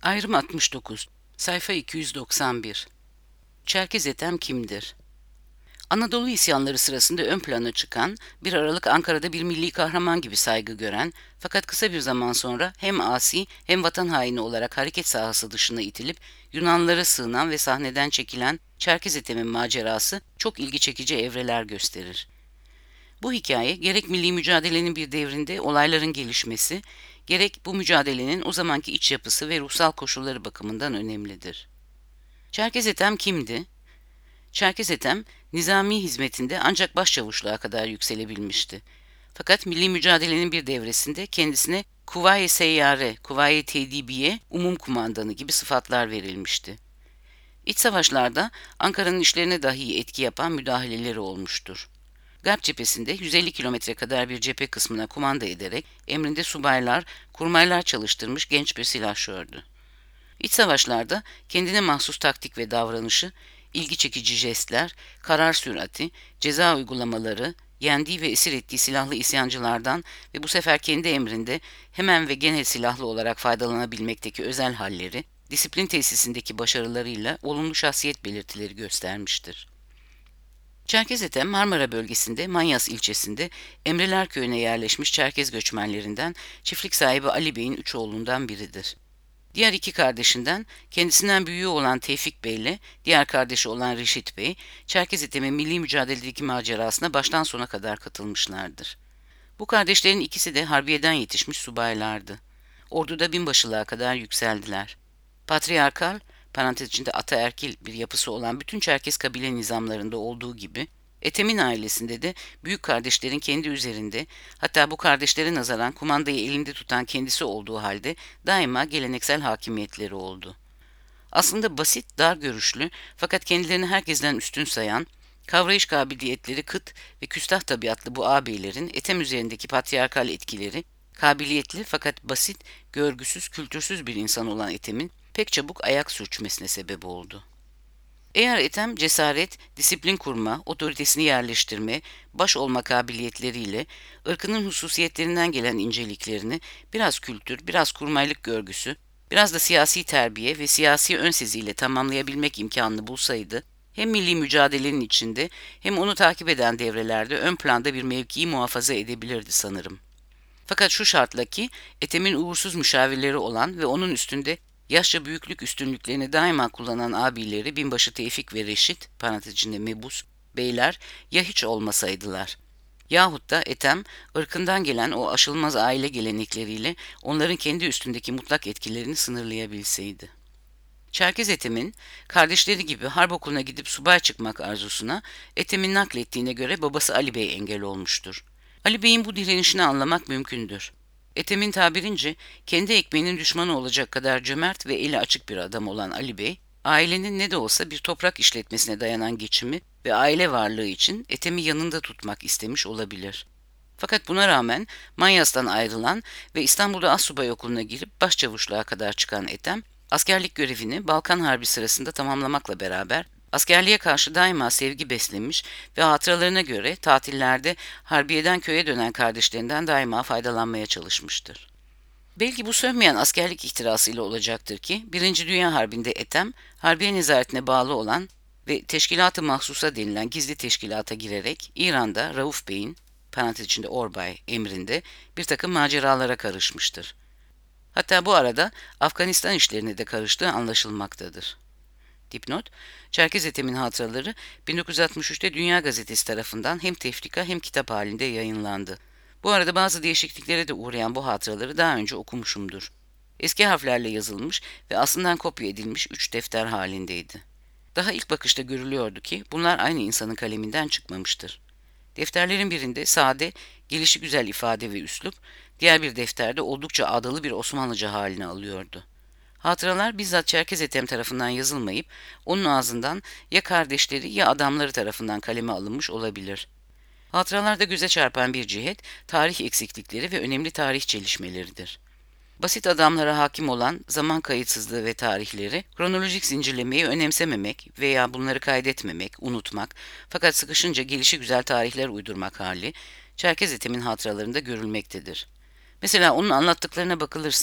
Ayrım 69, sayfa 291. Çerkez Ethem kimdir? Anadolu isyanları sırasında ön plana çıkan, 1 Aralık Ankara'da bir milli kahraman gibi saygı gören, fakat kısa bir zaman sonra hem asi hem vatan haini olarak hareket sahası dışına itilip Yunanlılara sığınan ve sahneden çekilen Çerkez Ethem'in macerası çok ilgi çekici evreler gösterir. Bu hikaye gerek milli mücadelenin bir devrinde olayların gelişmesi, gerek bu mücadelenin o zamanki iç yapısı ve ruhsal koşulları bakımından önemlidir. Çerkez Ethem kimdi? Çerkez Ethem, nizami hizmetinde ancak başçavuşluğa kadar yükselebilmişti. Fakat milli mücadelenin bir devresinde kendisine Kuvayi Seyyare, Kuvayi Tedibiye, Umum Kumandanı gibi sıfatlar verilmişti. İç savaşlarda Ankara'nın işlerine dahi etki yapan müdahaleleri olmuştur. Garp cephesinde 150 kilometre kadar bir cephe kısmına kumanda ederek emrinde subaylar, kurmaylar çalıştırmış genç bir silahşördü. İç savaşlarda kendine mahsus taktik ve davranışı, ilgi çekici jestler, karar sürati, ceza uygulamaları, yendiği ve esir ettiği silahlı isyancılardan ve bu sefer kendi emrinde hemen ve gene silahlı olarak faydalanabilmekteki özel halleri, disiplin tesisindeki başarılarıyla olumlu şahsiyet belirtileri göstermiştir. Çerkez Ethem, Marmara bölgesinde Manyas ilçesinde Emreler köyüne yerleşmiş Çerkez göçmenlerinden çiftlik sahibi Ali Bey'in 3 oğlundan biridir. Diğer 2 kardeşinden kendisinden büyüğü olan Tevfik Bey ile diğer kardeşi olan Reşit Bey, Çerkez Ethem'in milli mücadeledeki macerasına baştan sona kadar katılmışlardır. Bu kardeşlerin ikisi de harbiyeden yetişmiş subaylardı. Orduda binbaşılığa kadar yükseldiler. Patriarkal, parantez içinde ataerkil bir yapısı olan bütün Çerkez kabile nizamlarında olduğu gibi, Ethem'in ailesinde de büyük kardeşlerin kendi üzerinde, hatta bu kardeşlere nazaran kumandayı elinde tutan kendisi olduğu halde daima geleneksel hakimiyetleri oldu. Aslında basit, dar görüşlü fakat kendilerini herkesten üstün sayan, kavrayış kabiliyetleri kıt ve küstah tabiatlı bu ağabeylerin Ethem üzerindeki patriarkal etkileri, kabiliyetli fakat basit, görgüsüz, kültürsüz bir insan olan Ethem'in pek çabuk ayak sürçmesine sebep oldu. Eğer Ethem cesaret, disiplin kurma, otoritesini yerleştirme, baş olma kabiliyetleriyle ırkının hususiyetlerinden gelen inceliklerini biraz kültür, biraz kurmaylık görgüsü, biraz da siyasi terbiye ve siyasi önseziyle tamamlayabilmek imkanını bulsaydı, hem milli mücadelenin içinde hem onu takip eden devrelerde ön planda bir mevkiyi muhafaza edebilirdi sanırım. Fakat şu şartla ki Ethem'in uğursuz müşavirleri olan ve onun üstünde yaşça büyüklük üstünlüklerini daima kullanan abileri binbaşı Tevfik ve Reşit, parantez içinde Mebus, beyler ya hiç olmasaydılar. Yahut da Ethem, ırkından gelen o aşılmaz aile gelenekleriyle onların kendi üstündeki mutlak etkilerini sınırlayabilseydi. Çerkez Ethem'in kardeşleri gibi harp okuluna gidip subay çıkmak arzusuna Ethem'in naklettiğine göre babası Ali Bey engel olmuştur. Ali Bey'in bu direnişini anlamak mümkündür. Ethem'in tabirince kendi ekmeğinin düşmanı olacak kadar cömert ve eli açık bir adam olan Ali Bey, ailenin ne de olsa bir toprak işletmesine dayanan geçimi ve aile varlığı için Ethem'i yanında tutmak istemiş olabilir. Fakat buna rağmen Manyas'tan ayrılan ve İstanbul'da Assubay Okulu'na girip başçavuşluğa kadar çıkan Ethem, askerlik görevini Balkan Harbi sırasında tamamlamakla beraber askerliğe karşı daima sevgi beslemiş ve hatıralarına göre tatillerde harbiyeden köye dönen kardeşlerinden daima faydalanmaya çalışmıştır. Belki bu sönmeyen askerlik ihtirasıyla olacaktır ki 1. Dünya Harbi'nde Ethem, Harbiye nezaretine bağlı olan ve Teşkilat-ı Mahsusa denilen gizli teşkilata girerek İran'da Rauf Bey'in, parantez içinde Orbay emrinde bir takım maceralara karışmıştır. Hatta bu arada Afganistan işlerine de karıştığı anlaşılmaktadır. Dipnot, Çerkez Ethem'in hatıraları 1963'te Dünya Gazetesi tarafından hem tefrika hem kitap halinde yayınlandı. Bu arada bazı değişikliklere de uğrayan bu hatıraları daha önce okumuşumdur. Eski harflerle yazılmış ve aslından kopya edilmiş 3 defter halindeydi. Daha ilk bakışta görülüyordu ki bunlar aynı insanın kaleminden çıkmamıştır. Defterlerin birinde sade, gelişigüzel ifade ve üslup, diğer bir defterde oldukça ağdalı bir Osmanlıca halini alıyordu. Hatıralar bizzat Çerkez Ethem tarafından yazılmayıp onun ağzından ya kardeşleri ya adamları tarafından kaleme alınmış olabilir. Hatıralarda göze çarpan bir cihet, tarih eksiklikleri ve önemli tarih çelişmeleridir. Basit adamlara hakim olan zaman kayıtsızlığı ve tarihleri, kronolojik zincirlemeyi önemsememek veya bunları kaydetmemek, unutmak fakat sıkışınca gelişigüzel tarihler uydurmak hali, Çerkez Ethem'in hatıralarında görülmektedir. Mesela onun anlattıklarına bakılırsa,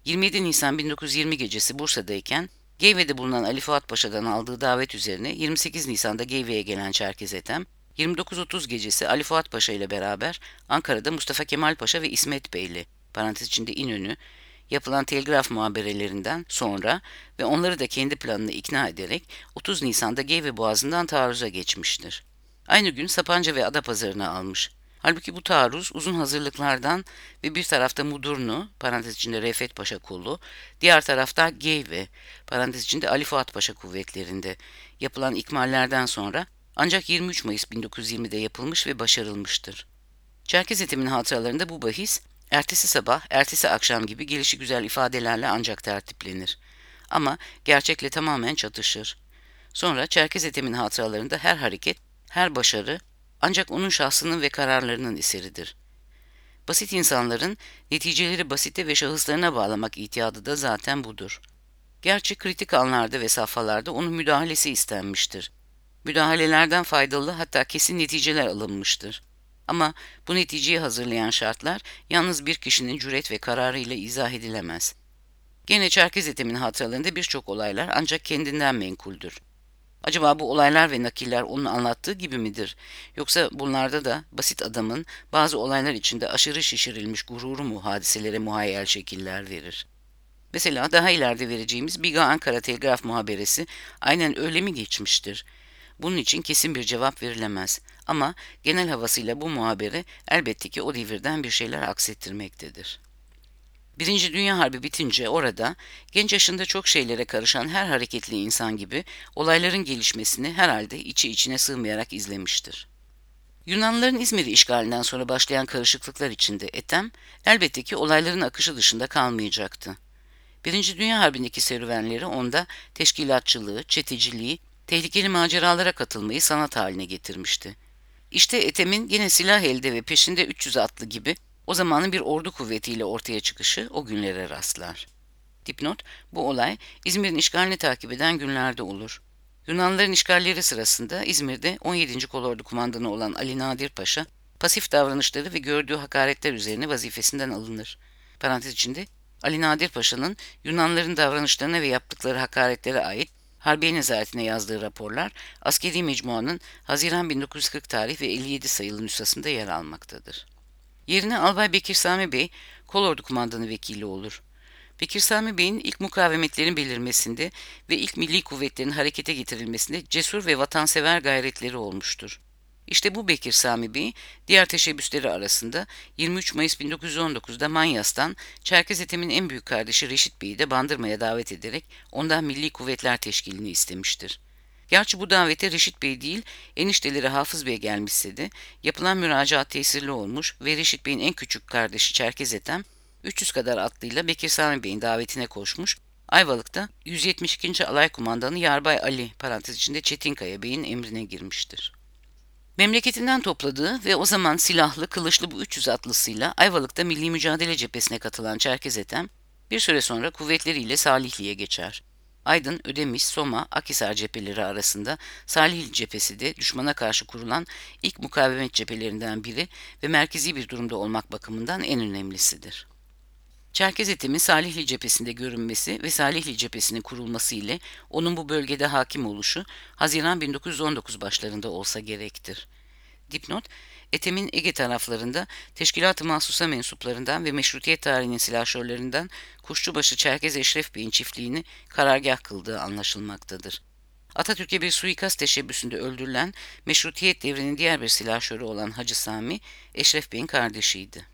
27 Nisan 1920 gecesi Bursa'dayken Geyve'de bulunan Ali Fuat Paşa'dan aldığı davet üzerine 28 Nisan'da Geyve'ye gelen Çerkez Ethem, 29.30 gecesi Ali Fuat Paşa ile beraber Ankara'da Mustafa Kemal Paşa ve İsmet Beyli parantez içinde İnönü yapılan telgraf muhaberelerinden sonra ve onları da kendi planına ikna ederek 30 Nisan'da Geyve Boğazı'ndan taarruza geçmiştir. Aynı gün Sapanca ve Adapazarı'na almış. Halbuki bu taarruz uzun hazırlıklardan ve bir tarafta Mudurnu, parantez içinde Refet Paşa kolu, diğer tarafta Geyve, parantez içinde Ali Fuat Paşa kuvvetlerinde yapılan ikmallerden sonra ancak 23 Mayıs 1920'de yapılmış ve başarılmıştır. Çerkez Ethem'in hatıralarında bu bahis, ertesi sabah, ertesi akşam gibi gelişigüzel ifadelerle ancak tertiplenir. Ama gerçekle tamamen çatışır. Sonra Çerkez Ethem'in hatıralarında her hareket, her başarı ancak onun şahsının ve kararlarının eseridir. Basit insanların neticeleri basite ve şahıslarına bağlamak itiyadı da zaten budur. Gerçi kritik anlarda ve safhalarda onun müdahalesi istenmiştir. Müdahalelerden faydalı hatta kesin neticeler alınmıştır. Ama bu neticeyi hazırlayan şartlar yalnız bir kişinin cüret ve kararıyla izah edilemez. Gene Çerkez Ethem'in hatıralarında birçok olaylar ancak kendinden menkuldür. Acaba bu olaylar ve nakiller onun anlattığı gibi midir? Yoksa bunlarda da basit adamın bazı olaylar içinde aşırı şişirilmiş gururu mu hadiselere muhayyel şekiller verir? Mesela daha ileride vereceğimiz Biga Ankara Telgraf muhaberesi aynen öyle mi geçmiştir? Bunun için kesin bir cevap verilemez. Ama genel havasıyla bu muhabere elbette ki o devirden bir şeyler aksettirmektedir. Birinci Dünya Harbi bitince orada genç yaşında çok şeylere karışan her hareketli insan gibi olayların gelişmesini herhalde içi içine sığmayarak izlemiştir. Yunanlıların İzmir'i işgalinden sonra başlayan karışıklıklar içinde Ethem elbette ki olayların akışı dışında kalmayacaktı. Birinci Dünya Harbi'ndeki serüvenleri onda teşkilatçılığı, çeteciliği, tehlikeli maceralara katılmayı sanat haline getirmişti. İşte Ethem'in yine silah elde ve peşinde 300 atlı gibi o zamanın bir ordu kuvvetiyle ortaya çıkışı o günlere rastlar. Dipnot, bu olay İzmir'in işgalini takip eden günlerde olur. Yunanlıların işgalleri sırasında İzmir'de 17. Kolordu kumandanı olan Ali Nadir Paşa, pasif davranışları ve gördüğü hakaretler üzerine vazifesinden alınır. Parantez içinde, Ali Nadir Paşa'nın Yunanlıların davranışlarına ve yaptıkları hakaretlere ait Harbiye Nezaretine yazdığı raporlar, Askeri Mecmua'nın Haziran 1940 tarih ve 57 sayılı nüshasında yer almaktadır. Yerine Albay Bekir Sami Bey, Kolordu Kumandanı Vekili olur. Bekir Sami Bey'in ilk mukavemetlerin belirmesinde ve ilk milli kuvvetlerin harekete getirilmesinde cesur ve vatansever gayretleri olmuştur. İşte bu Bekir Sami Bey, diğer teşebbüsleri arasında 23 Mayıs 1919'da Manyas'tan Çerkez Ethem'in en büyük kardeşi Reşit Bey'i de Bandırma'ya davet ederek ondan Milli Kuvvetler Teşkili'ni istemiştir. Gerçi bu davete Reşit Bey değil, enişteleri Hafız Bey gelmişse de yapılan müracaat tesirli olmuş ve Reşit Bey'in en küçük kardeşi Çerkez Ethem, 300 kadar atlıyla Bekir Sami Bey'in davetine koşmuş, Ayvalık'ta 172. Alay Kumandanı Yarbay Ali parantez içinde Çetinkaya Bey'in emrine girmiştir. Memleketinden topladığı ve o zaman silahlı, kılıçlı bu 300 atlısıyla Ayvalık'ta milli mücadele cephesine katılan Çerkez Ethem, bir süre sonra kuvvetleriyle Salihli'ye geçer. Aydın, Ödemiş, Soma, Akhisar cepheleri arasında Salihli cephesi de düşmana karşı kurulan ilk mukavemet cephelerinden biri ve merkezi bir durumda olmak bakımından en önemlisidir. Çerkez Ethem'in Salihli cephesinde görünmesi ve Salihli cephesinin kurulması ile onun bu bölgede hakim oluşu Haziran 1919 başlarında olsa gerektir. Dipnot, Ethem'in Ege taraflarında Teşkilat-ı Mahsus'a mensuplarından ve meşrutiyet tarihinin silahşörlerinden Kuşçubaşı Çerkez Eşref Bey'in çiftliğini karargah kıldığı anlaşılmaktadır. Atatürk'e bir suikast teşebbüsünde öldürülen meşrutiyet devrinin diğer bir silahşörü olan Hacı Sami, Eşref Bey'in kardeşiydi.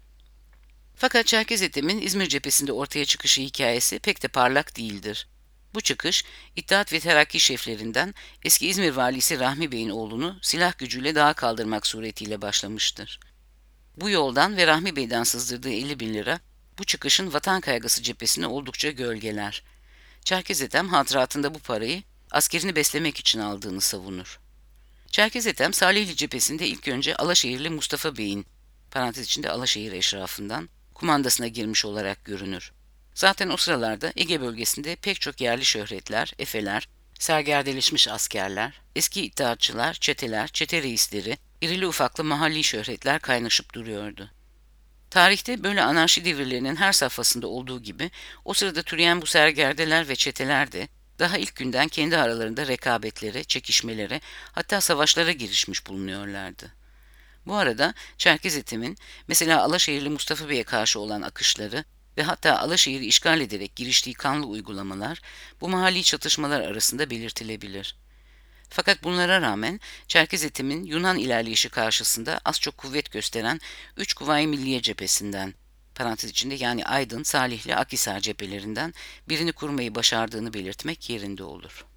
Fakat Çerkez Ethem'in İzmir cephesinde ortaya çıkışı hikayesi pek de parlak değildir. Bu çıkış, İttihat ve Terakki şeflerinden eski İzmir valisi Rahmi Bey'in oğlunu silah gücüyle dağa kaldırmak suretiyle başlamıştır. Bu yoldan ve Rahmi Bey'den sızdırdığı 50 bin lira, bu çıkışın vatan kaygısı cephesini oldukça gölgeler. Çerkez Ethem hatıratında bu parayı askerini beslemek için aldığını savunur. Çerkez Ethem, Salihli cephesinde ilk önce Alaşehirli Mustafa Bey'in, parantez içinde Alaşehir eşrafından, kumandasına girmiş olarak görünür. Zaten o sıralarda Ege bölgesinde pek çok yerli şöhretler, efeler, sergerdeleşmiş askerler, eski iddiatçılar, çeteler, çete reisleri, irili ufaklı mahalli şöhretler kaynaşıp duruyordu. Tarihte böyle anarşi devirlerinin her safhasında olduğu gibi o sırada türeyen bu sergerdeler ve çeteler de daha ilk günden kendi aralarında rekabetlere, çekişmelere, hatta savaşlara girişmiş bulunuyorlardı. Bu arada Çerkez Etim'in mesela Alaşehirli Mustafa Bey'e karşı olan akışları ve hatta Alaşehir'i işgal ederek giriştiği kanlı uygulamalar bu mahalli çatışmalar arasında belirtilebilir. Fakat bunlara rağmen Çerkez Etim'in Yunan ilerleyişi karşısında az çok kuvvet gösteren 3 Kuvayi Milliye cephesinden, parantez içinde yani Aydın, Salihli, Akhisar cephelerinden birini kurmayı başardığını belirtmek yerinde olur.